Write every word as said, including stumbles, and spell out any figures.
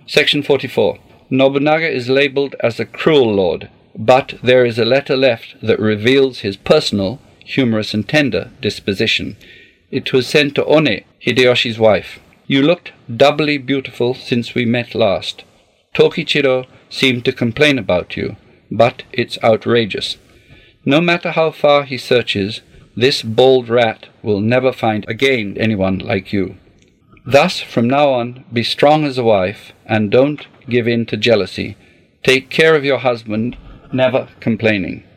Section forty-four. Nobunaga is labelled as a cruel lord, but there is a letter left that reveals his personal, humorous and tender disposition. It was sent to One, Hideyoshi's wife. You looked doubly beautiful since we met last. Tokichiro seemed to complain about you, but it's outrageous. No matter how far he searches, this bold rat will never find again anyone like you. Thus, from now on, be strong as a wife, and don't give in to jealousy. Take care of your husband, never complaining.